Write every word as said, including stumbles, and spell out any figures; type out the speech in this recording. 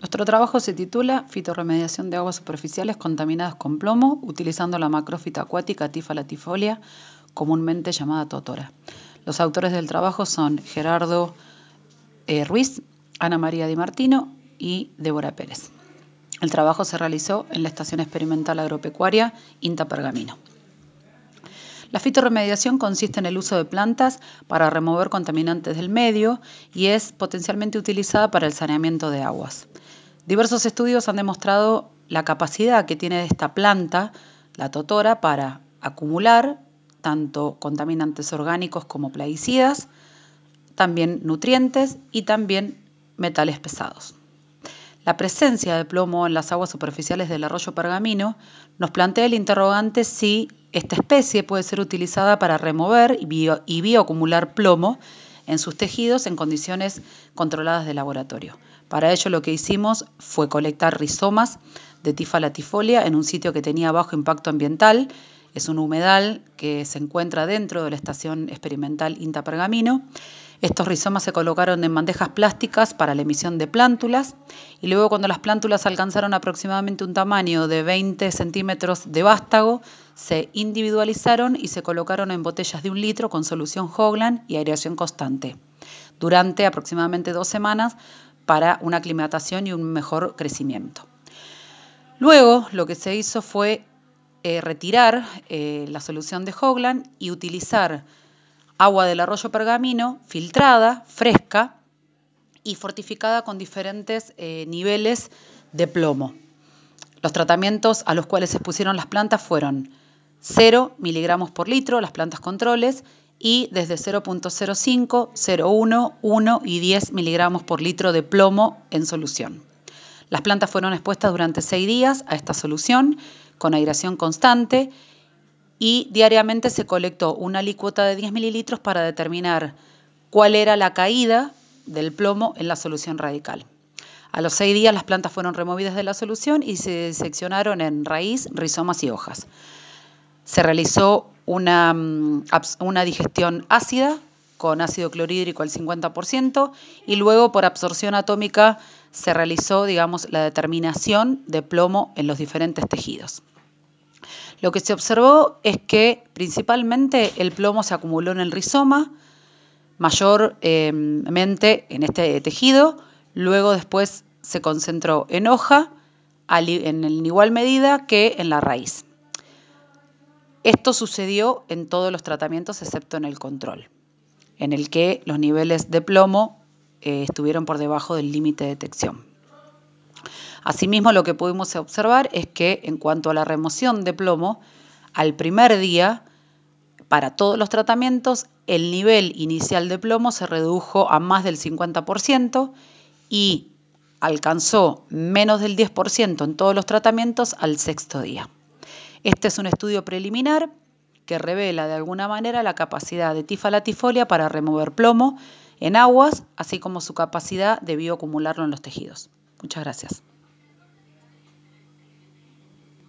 Nuestro trabajo se titula Fitorremediación de aguas superficiales contaminadas con plomo utilizando la macrófita acuática Tifa latifolia, comúnmente llamada totora. Los autores del trabajo son Gerardo eh, Ruiz, Ana María Di Martino y Débora Pérez. El trabajo se realizó en la Estación Experimental Agropecuaria INTA Pergamino. La fitorremediación consiste en el uso de plantas para remover contaminantes del medio y es potencialmente utilizada para el saneamiento de aguas. Diversos estudios han demostrado la capacidad que tiene esta planta, la totora, para acumular tanto contaminantes orgánicos como plaguicidas, también nutrientes y también metales pesados. La presencia de plomo en las aguas superficiales del arroyo Pergamino nos plantea el interrogante si esta especie puede ser utilizada para remover y, bio, y bioacumular plomo en sus tejidos en condiciones controladas de laboratorio. Para ello lo que hicimos fue colectar rizomas de Tifa latifolia en un sitio que tenía bajo impacto ambiental. Es un humedal que se encuentra dentro de la Estación Experimental INTA Pergamino. Estos rizomas se colocaron en bandejas plásticas para la emisión de plántulas y luego cuando las plántulas alcanzaron aproximadamente un tamaño de veinte centímetros de vástago, se individualizaron y se colocaron en botellas de un litro con solución Hoagland y aireación constante durante aproximadamente dos semanas para una aclimatación y un mejor crecimiento. Luego lo que se hizo fue eh, retirar eh, la solución de Hoagland y utilizar agua del arroyo Pergamino, filtrada, fresca y fortificada con diferentes eh, niveles de plomo. Los tratamientos a los cuales se expusieron las plantas fueron cero miligramos por litro, las plantas controles, y desde cero punto cero cinco, cero punto uno, uno y diez miligramos por litro de plomo en solución. Las plantas fueron expuestas durante seis días a esta solución con aireación constante y diariamente se colectó una alícuota de diez mililitros para determinar cuál era la caída del plomo en la solución radical. A los seis días las plantas fueron removidas de la solución y se diseccionaron en raíz, rizomas y hojas. Se realizó una, una digestión ácida con ácido clorhídrico al cincuenta por ciento y luego por absorción atómica se realizó, digamos, la determinación de plomo en los diferentes tejidos. Lo que se observó es que principalmente el plomo se acumuló en el rizoma, mayormente en este tejido, luego después se concentró en hoja en igual medida que en la raíz. Esto sucedió en todos los tratamientos excepto en el control, en el que los niveles de plomo eh, estuvieron por debajo del límite de detección. Asimismo, lo que pudimos observar es que en cuanto a la remoción de plomo, al primer día, para todos los tratamientos, el nivel inicial de plomo se redujo a más del cincuenta por ciento y alcanzó menos del diez por ciento en todos los tratamientos al sexto día. Este es un estudio preliminar que revela de alguna manera la capacidad de Tifa latifolia para remover plomo en aguas, así como su capacidad de bioacumularlo en los tejidos. Muchas gracias.